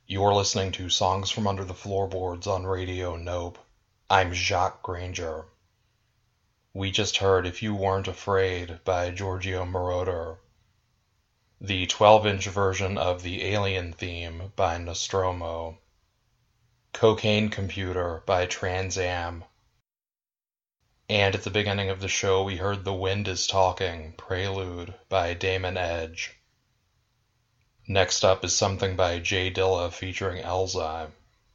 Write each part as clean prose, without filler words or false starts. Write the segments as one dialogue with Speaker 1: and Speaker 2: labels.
Speaker 1: You're listening to Songs from Under the Floorboards on Radio Nope. I'm Jacques Granger. We just heard If You Weren't Afraid by Giorgio Moroder. The 12-inch version of the Alien theme by Nostromo. Cocaine Computer by Trans Am. And at the beginning of the show we heard The Wind Is Talking, Prelude by Damon Edge. Next up is something by Jay Dilla featuring Elzhi.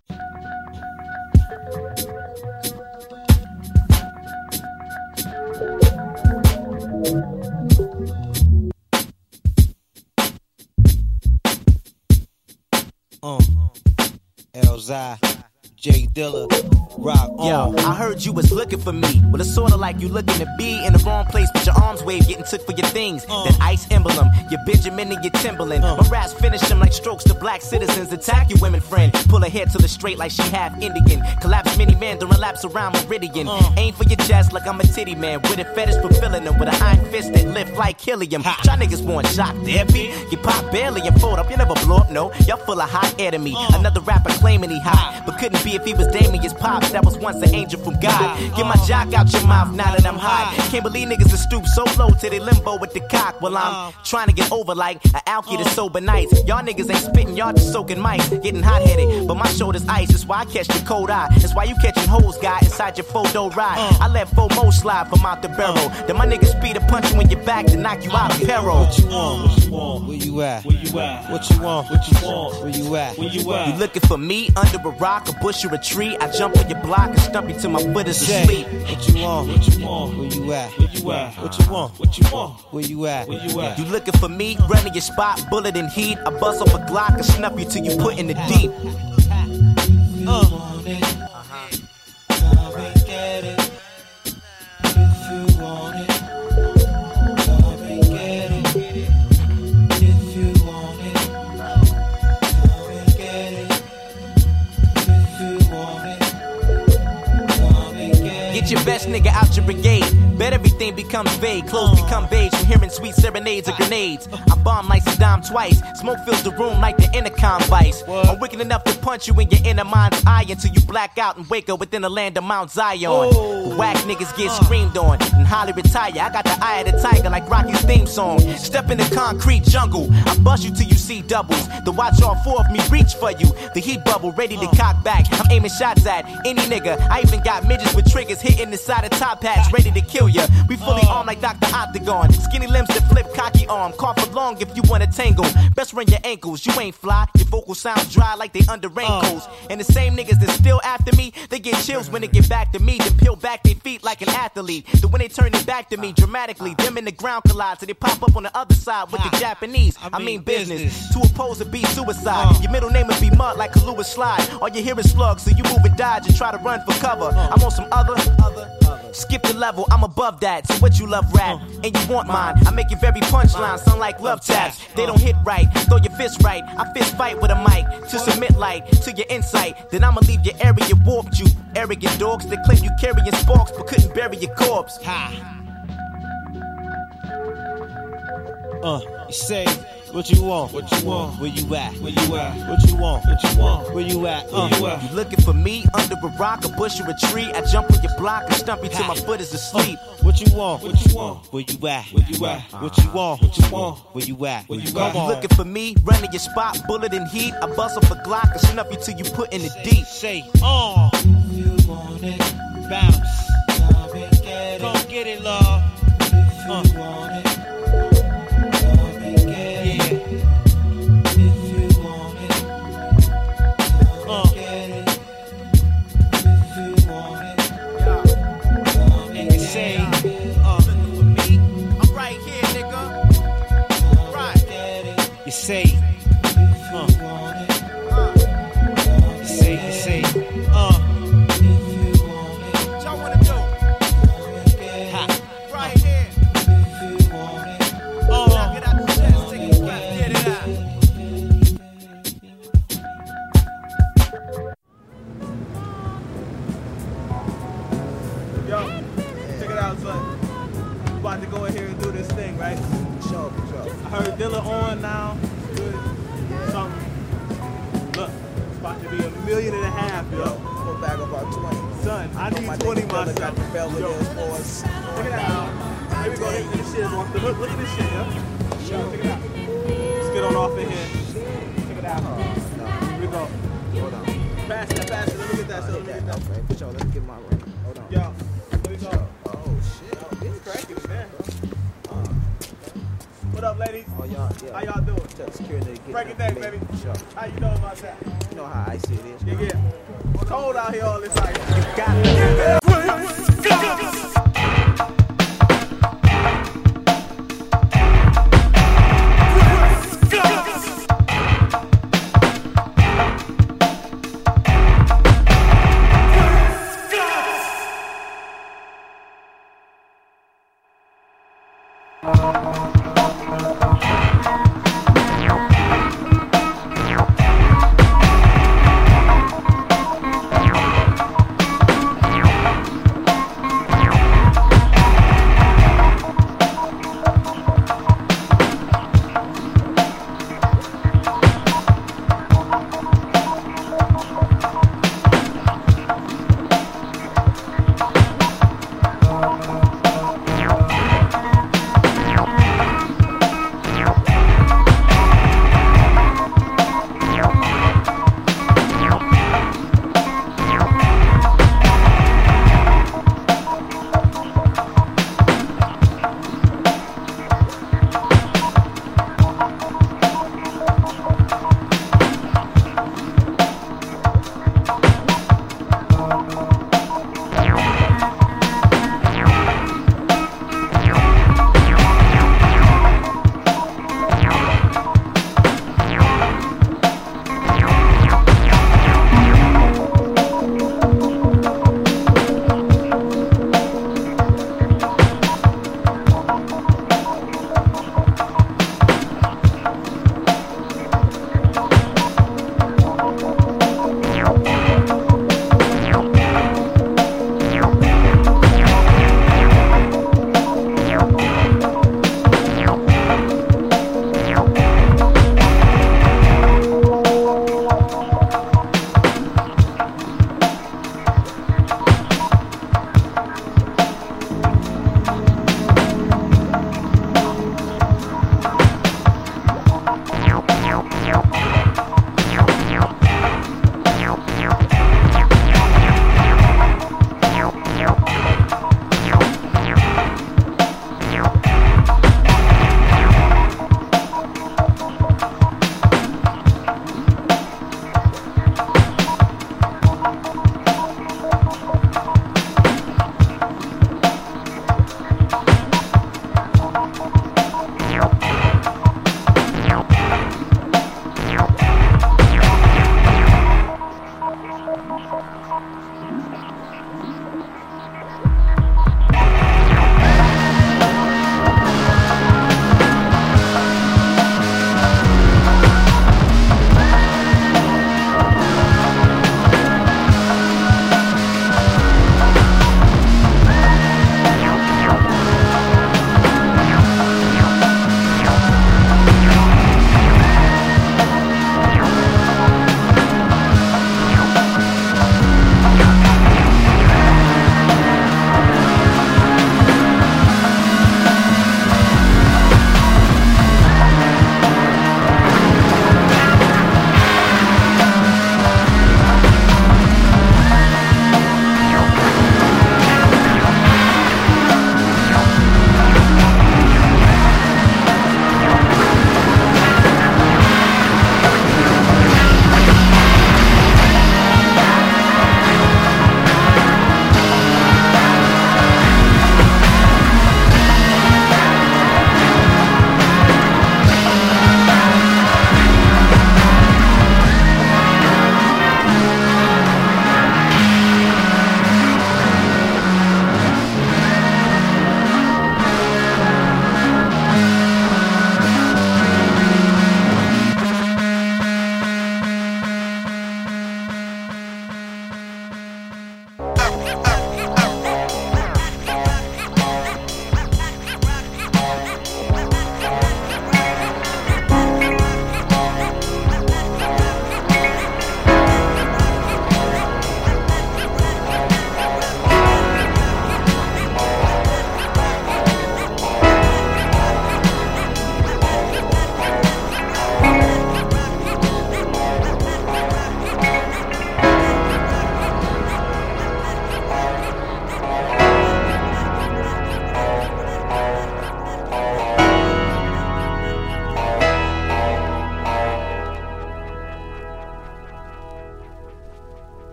Speaker 2: Elzhi, Jay Dilla, rock on.
Speaker 3: Yo, I heard you was looking for me. Well, it's sorta like you looking to be in the wrong place, but your arms wave getting took for your things. That ice emblem, your Benjamin and your Timberland. My raps finish them like strokes to black citizens. Attack your women friend. Pull her hair to the straight like she half Indian. Collapse mini mandarin laps around Meridian. Aim for your chest like I'm a titty man. With a fetish fulfilling them with an iron fist that lift like helium. Y'all niggas want shock therapy. You pop barely and fold up. You never blow up, no. Y'all full of hot air to me. Another rapper claiming he hot, but couldn't be if he was Damien's pops. That was once an angel from God. Get my jock out your mouth now that I'm hot. Can't believe niggas are stoop so low to they limbo with the cock. While I'm trying to get over like an alky to sober nights. Y'all niggas ain't spitting, y'all just soaking mice. Getting hot-headed, but my shoulder's ice. That's why I catch the cold eye. That's why you catching hoes, guy, inside your photo ride. I let FOMO slide from out the barrel. Then my niggas speed to punch you in your back to knock you out of peril.
Speaker 2: What you want? What you want? Where you at? Where you at? What you want? What you want? Where you at? Where you at?
Speaker 3: You looking for me under a rock, a bush, or a tree? I jump on your block and stump you till my foot is asleep.
Speaker 2: What you want? What you want? Where you at? Where you at? What you want? What you want? Where you at? Where you at?
Speaker 3: You looking for me? Running your spot, bullet and heat. I bust off a Glock and snuff you till you put in the deep.
Speaker 2: Come and get it. If you want it. Come and get it. If you want it. Come and get it. If you want it. Come and get it.
Speaker 3: Get your best nigga out your brigade. Bet everything becomes vague. Clothes become beige from hearing sweet serenades or grenades. I bomb like Saddam twice. Smoke fills the room like the intercom vice. I'm wicked enough to punch you in your inner mind's eye until you black out and wake up within the land of Mount Zion. Whack niggas get screamed on and highly retire. I got the eye of the tiger like Rocky's theme song. Step in the concrete jungle. I bust you till you see doubles. The watch all four of me reach for you. The heat bubble ready to cock back. I'm aiming shots at any nigga. I even got midgets with triggers hitting the side of top hats ready to kill ya. We fully armed like Dr. Octagon. Skinny limbs that flip cocky arm. Cough for long if you wanna tangle. Best run your ankles. You ain't fly. Your vocals sound dry like they under raincoats. And the same niggas that still after me, they get chills when they get back to me. Then peel back their feet like an athlete. Then when they turn it back to me dramatically, them in the ground collide. So they pop up on the other side with the Japanese. I mean business. To oppose would be suicide. Your middle name would be mud like a Lewis slide. All you hear is slugs, so you move and dodge and try to run for cover. I'm on some other. Skip the level, I'm above that. So what you love rap, and you want mine. I make your very punchline sound like love taps. They don't hit right, throw your fist right. I fist fight with a mic to submit light to your insight. Then I'ma leave your area warped, you arrogant dogs that claim you carrying sparks but couldn't bury your corpse.
Speaker 2: You say what you want? What you want? Where you at? Where you at? What you want? What you want? Where you at? Where you at?
Speaker 3: You looking for me under a rock, a bush, or a tree? I jump on your block and stump you till my foot is asleep.
Speaker 2: What you want? What you want? Where you at? Where you at? What you want? What you want? Where you at? Where you at?
Speaker 3: You looking for me? Running your spot, bullet and heat. I bust off a Glock and snuff you till you put in the deep.
Speaker 2: Say, if you want it, bounce. Come and get it. Come get it, love. If you want it. You say, you say,
Speaker 3: What y'all wanna do? Right here. Knock it out the chest, take it back, get it out.
Speaker 4: Yo, check it out, son. We're about to go in here and do this thing, right? Sure. I heard Dilla on now. Good. Something. Look. to be $1.5 million, yo.
Speaker 5: Put back about 20.
Speaker 4: Son, I need
Speaker 5: My
Speaker 4: 20
Speaker 5: nigga Dilla got the
Speaker 4: myself.
Speaker 5: Belvedere
Speaker 4: Yo,
Speaker 5: sports.
Speaker 4: check it out. Here we go. This shit is off the hook. Look at this shit, yo. Check it out. Let's get on off in here. Check it out. Here we go.
Speaker 5: Hold on.
Speaker 4: Pass that. Let me get that. Let me get that.
Speaker 5: Okay, for sure. Let me get my ring. Hold on.
Speaker 4: Yo, let me go.
Speaker 5: Oh, shit.
Speaker 4: It's cracking, man. What up, ladies?
Speaker 5: Oh, y'all, yeah.
Speaker 4: How y'all doing?
Speaker 5: Tell security to get
Speaker 4: Break it down, baby.
Speaker 5: Sure.
Speaker 4: How you know about that?
Speaker 5: You know how icy it is.
Speaker 4: Yeah. Cold out here all this ice.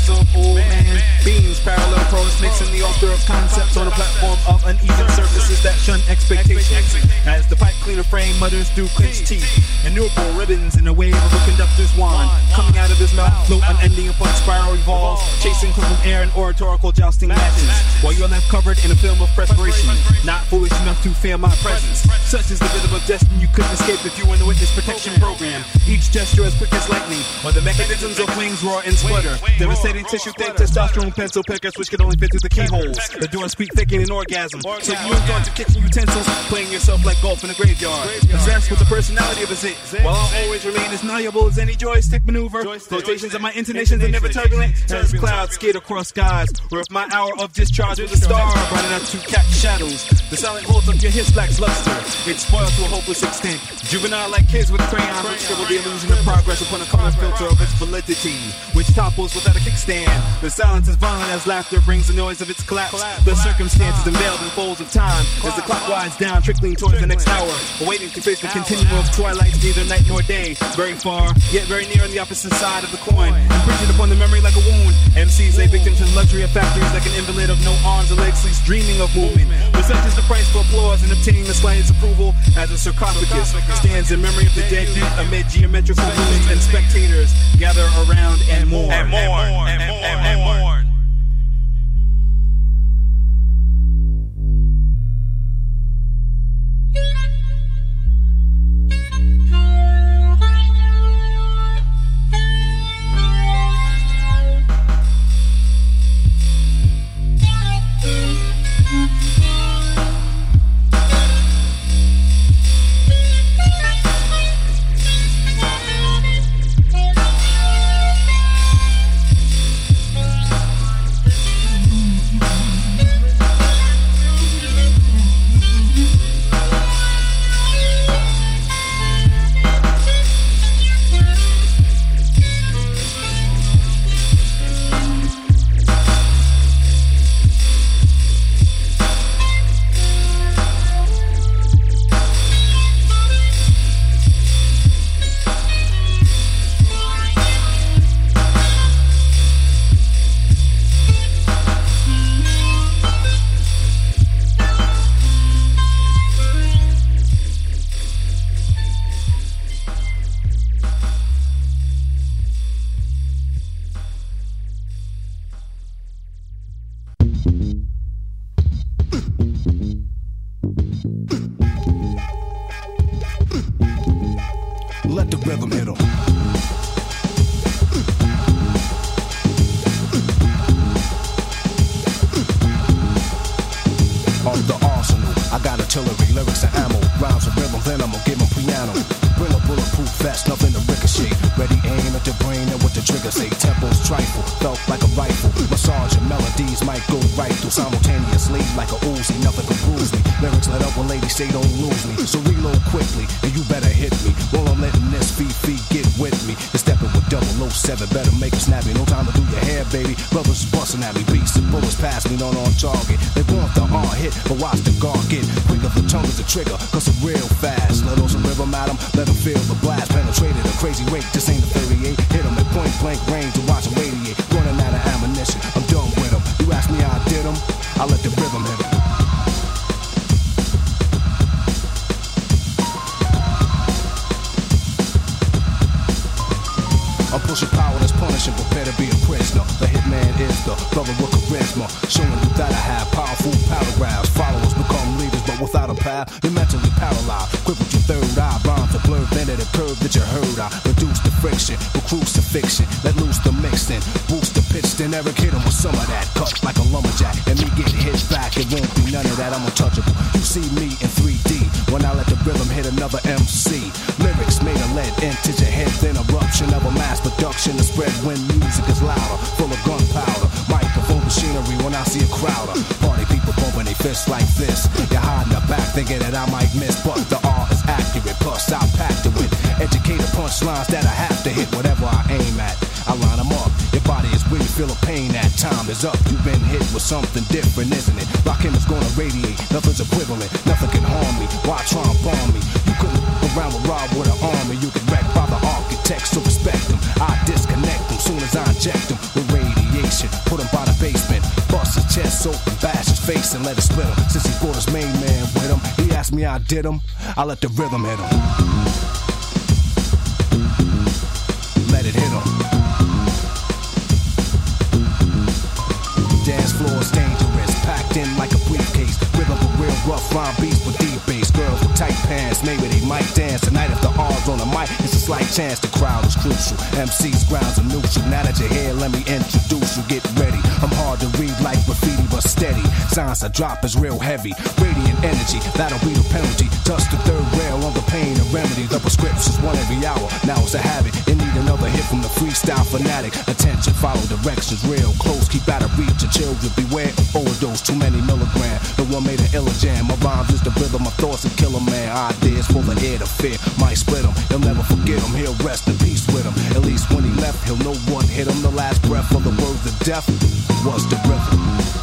Speaker 6: of old man beings, parallel prose mixing the author of concepts on a platform of uneven surfaces that shun expectations. As the pipe cleaner frame mutters through clenched teeth, innumerable ribbons in a wave of a conductor's wand coming out of his mouth, float unending upon spiral revolves, chasing from air and oratorical jousting matches, while you're left covered in a film of perspiration, not foolish enough to fear my presence. Such is the rhythm of destiny you couldn't escape if you were in the witness protection program. Each gesture as quick as lightning, while the mechanisms of wings roar and splutter. Devastating tissue thick testosterone pencil pickers which could only fit through the keyholes. The doors squeak thick in an orgasm. So you ain't gone to kitchen utensils, playing yourself like golf in a graveyard. Possessed with the personality of a zit, while I'll always remain as malleable as any joystick maneuver. Quotations of my intonations are never turbulent as clouds skate across skies. Where if my hour of discharge was a star running out to catch shadows, the silent holds of your hips lacks luster. It's spoiled to a hopeless extent. Juvenile like kids with crayons which scribble the illusion of progress upon a color filter of its validity, which topples without a kickstand. The silence is violent as laughter brings the noise of its collapse. The circumstances unveiled in folds of time as the clock winds down, trickling towards the next hour, awaiting to face the continuum of twilight, neither night nor day. Very far, yet very near on the opposite side of the coin, imprinted upon the memory like a wound. MCs lay victim to the luxury of factories like an invalid of no arms or legs, sleeps dreaming of movement. But such is the price for applause and obtaining the slightest approval as a sarcophagus stands in memory of the dead amid geometrical ruins, and spectators gather around and mourn. And mourn. And mourn.
Speaker 7: Let the rhythm hit 'em. On the arsenal, I got artillery, lyrics and ammo, rhymes and rhythm, then I'ma give 'em piano. Bring a bulletproof vest, nothing to ricochet. Ready aim at the brain and what the trigger say. Tempos trifle, felt like a rifle. Massage and melodies might go right through simultaneously like a Uzi. Nothing can bruise me. Lyrics let up when ladies say don't lose me. So reload quickly and you better hit me. While I'm letting this feet get with me. You're stepping with 007, better make it snappy. No time to do your hair, baby. Brothers busting at me, beats and bullets pass me, not on target. They want the hard hit, but watch the guard get quicker. The tongue is the trigger, cause it's real fast. Let on some rhythm at 'em, let 'em feel the blast. Penetrated a crazy rate, this ain't a 38. Hit 'em at point blank range to watch 'em radiate. Running out of ammunition, I'm done with 'em. You ask me how I did 'em, I let the rhythm hit 'em. I'm pushing power that's punishing, prepare to be a prisoner. The hitman is the brother with charisma, showing you that I have powerful paragraphs. Followers become leaders, but without a path, you're mentally paralyzed. Quick with your third eye, rhymes are blurred, then at a curve that you heard. I reduce the friction, with crucifixion, let loose the mixing, boost the pitch, then Eric hit him with some of that. Cut like a lumberjack, and me get hit back, it won't be none of that, I'm untouchable. You see me in 3D, when I let the rhythm hit another MC. Lyrics made of lead into your head, then eruption of a mass production to spread when music is louder, full of gunpowder. Microphone machinery when I see a crowder. Party people bumping their fists like this. You're hiding the back thinking that I might miss, but the art is accurate. Plus I packed it with educated punchlines that I have to hit. Whatever I aim at, I line them up. Your body is where you feel a pain at. Time is up. You've been hit with something different, isn't it? Rockin' is gonna radiate. Nothing's equivalent. Nothing can harm me. Why try and bomb me? You couldn't go around with Rob with an army. You get wrecked by the architects, so respect them. I disconnect them soon as I inject them with radiation. chest open, bash his face and let it split him. Since he brought his main man with him, he asked me I did him. I let the rhythm hit him. Let it hit him. Dance floor is dangerous, packed in like a briefcase. Rhythm for real rough rhyme beats with deep bass. Girls with tight pants, maybe they might dance tonight. If the R's on the mic, it's a slight chance. The crowd is crucial. MC's grounds are neutral. Now that you're here, let me introduce you. Get ready. I'm hard to read like graffiti, but steady. Signs I drop is real heavy. Radiant energy, that'll be the penalty. Touch the third rail on the pain and remedy. The prescription's one every hour. Now it's a habit. You need another hit from the freestyle fanatic. Attention, follow directions real close. Keep out of reach of children. Beware of overdose. Too many milligrams. The one made an illa jam. My rhymes is the rhythm. My thoughts and kill a man. Ideas full of air to fear. Might split him. He'll never forget him. He'll rest in peace with him. At least when he left, he'll know what hit him. The last breath of the words of death was the rhythm.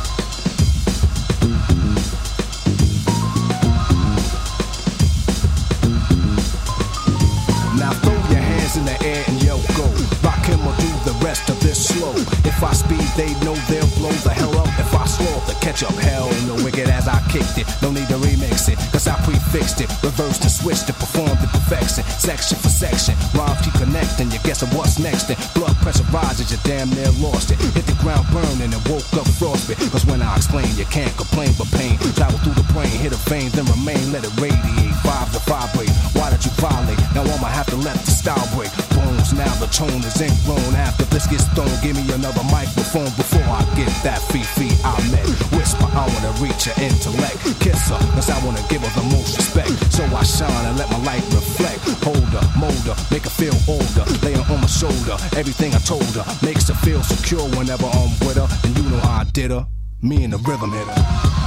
Speaker 7: Now throw your hands in the air and yo go. Rock him or do the rest of this slow. If I speed, they know they'll blow the hell up. If I slow up the catch up, hell no wicked as I kicked it. No need to remix it, cause I prefixed it. Reversed and switched it, performed the perfection. Section for section, rhymes keep connecting. You're guessing what's next then. Blood pressure rises, you damn near lost it. Hit the ground burning and woke up frostbit. Cause when I explain, you can't complain but pain. Travel through the brain, hit a vein, then remain. Let it radiate, vibes to vibrate. Why did you violate? Now I'ma have to let the style break. Bones, now the tone is ingrown. After this gets thrown, give me another microphone before I get that Fifi I met. Whisper, I wanna reach her intellect. Kiss her, cause I wanna give her the most respect. So I shine and let my light reflect. Hold her, mold her, make her feel older. Lay her on my shoulder, everything I told her makes her feel secure whenever I'm with her. And you know how I did her, me and the rhythm hitter.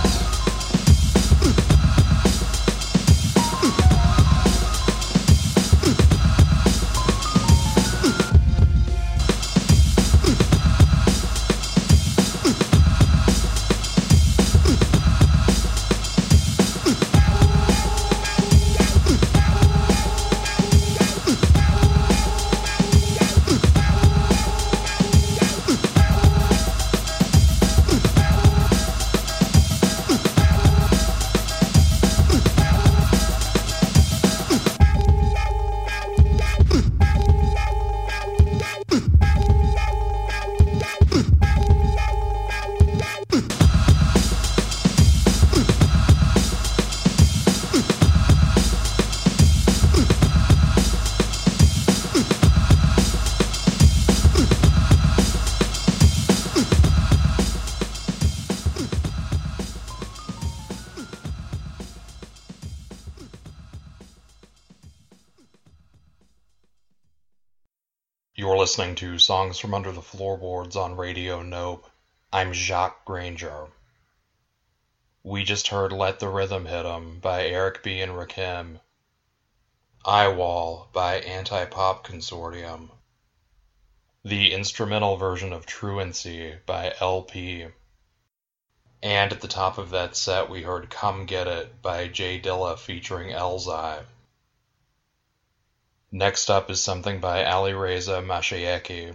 Speaker 1: You're listening to Songs from Under the Floorboards on Radio Nope. I'm Jacques Granger. We just heard Let the Rhythm Hit 'Em by Eric B. and Rakim. Eyewall by Anti-Pop Consortium. The instrumental version of Truancy by LP. And at the top of that set we heard Come Get It by Jay Dilla featuring Elzai. Next up is something by Alireza Mashayekhi.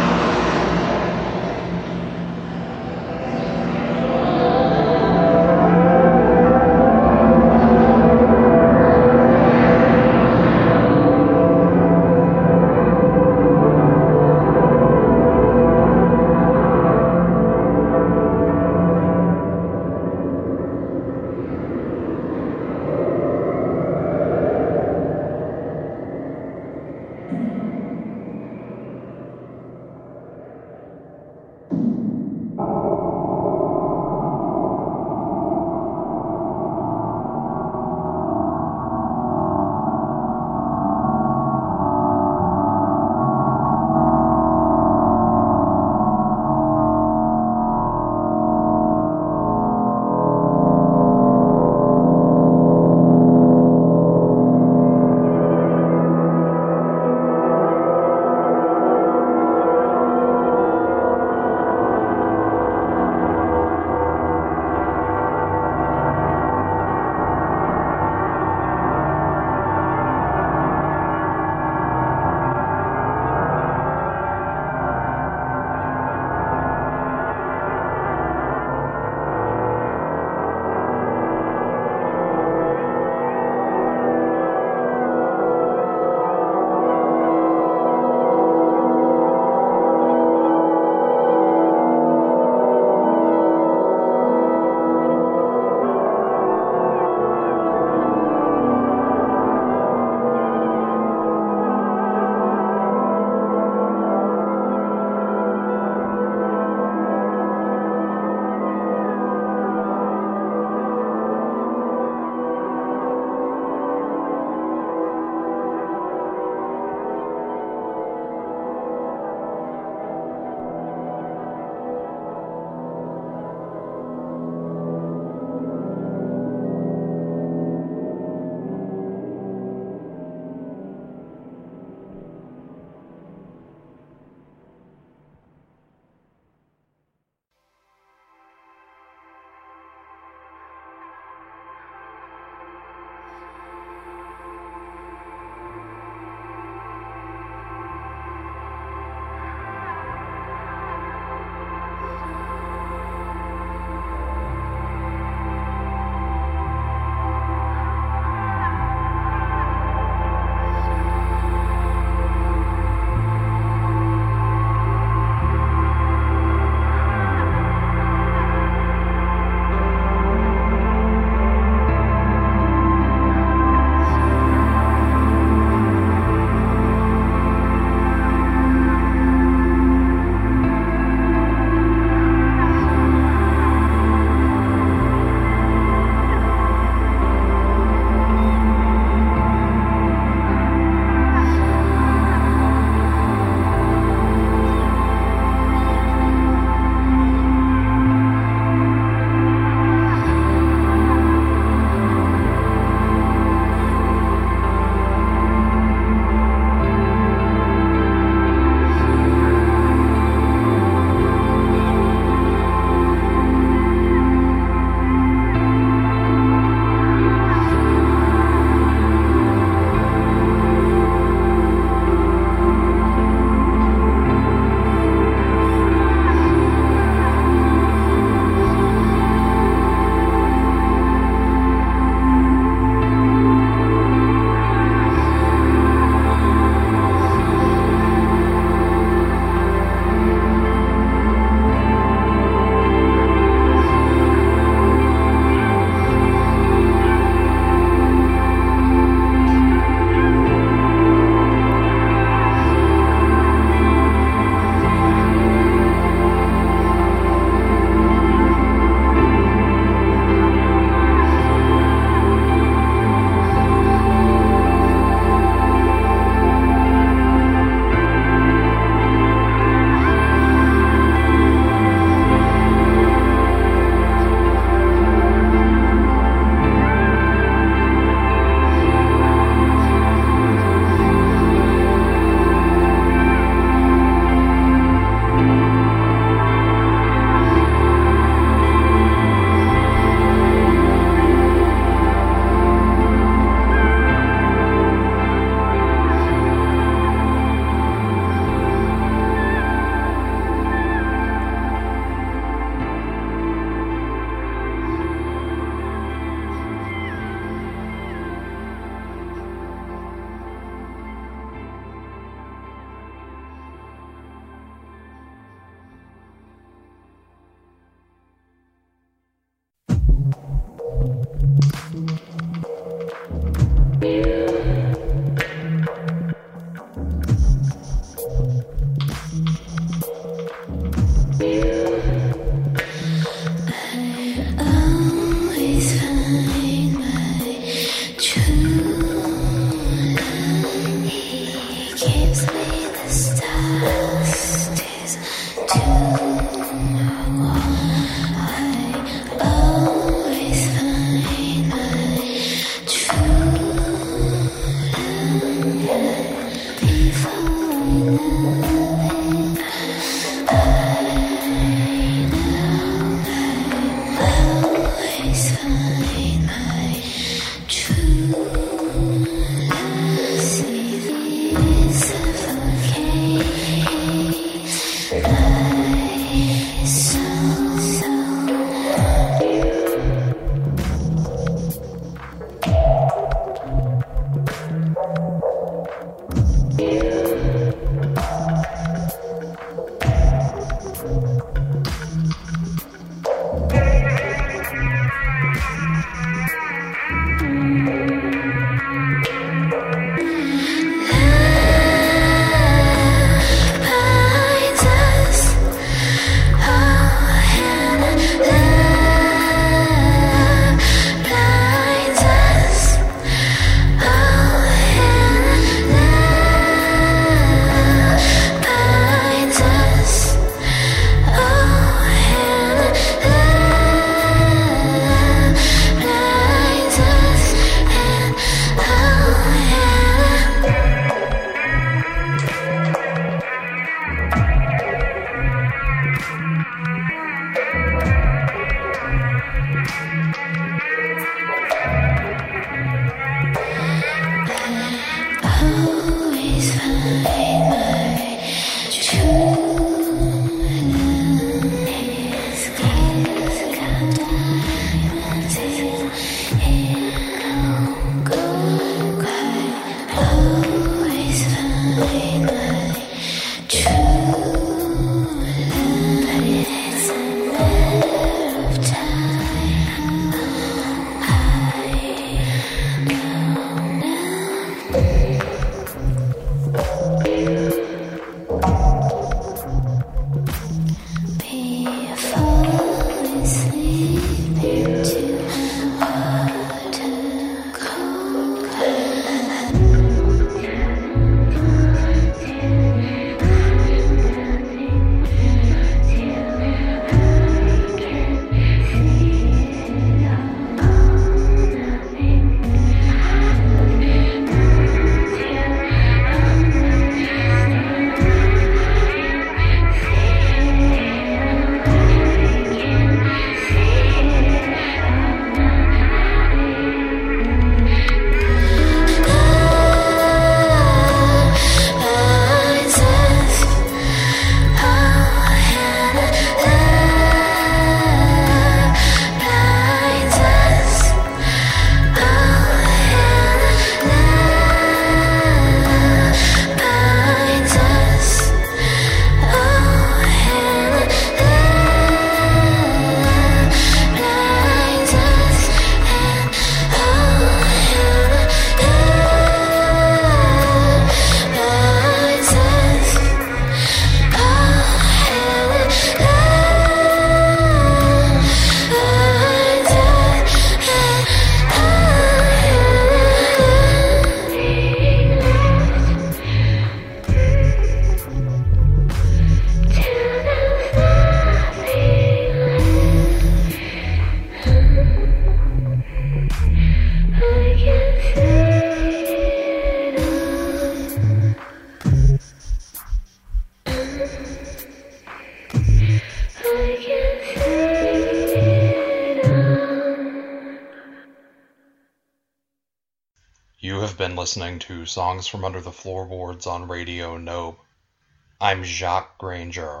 Speaker 1: listening to Songs from Under the Floorboards on Radio Nope. I'm Jacques Granger.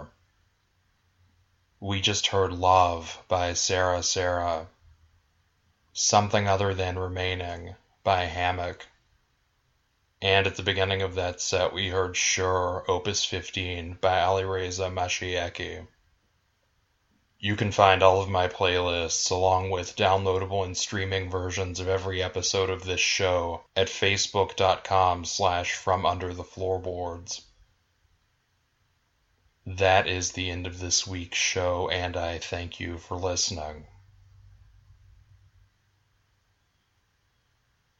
Speaker 1: We just heard Love by Sarah Sarah, Something Other Than Remaining by Hammock, and at the beginning of that set we heard Sure, Opus 15 by Alireza Mashiaki. You can find all of my playlists, along with downloadable and streaming versions of every episode of this show, at facebook.com/FromUnderTheFloorboards. That is the end of this week's show, and I thank you for listening.